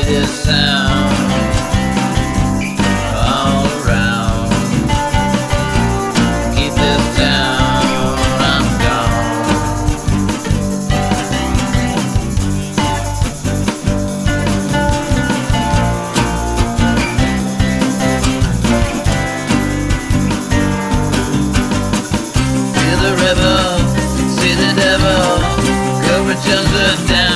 this sound all around. Keep this down, I'm gone. See the river, see the devil, go for just a down.